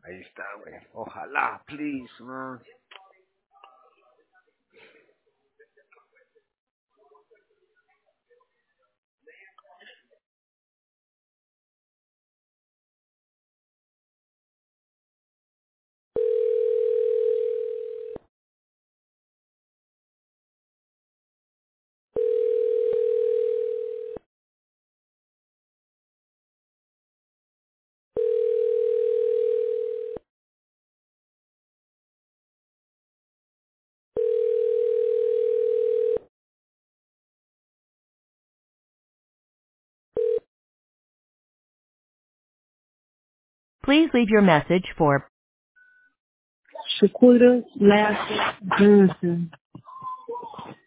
Ahí está, güey. Ojalá, please, man. Please leave your message for Shaquita Lassie Johnson.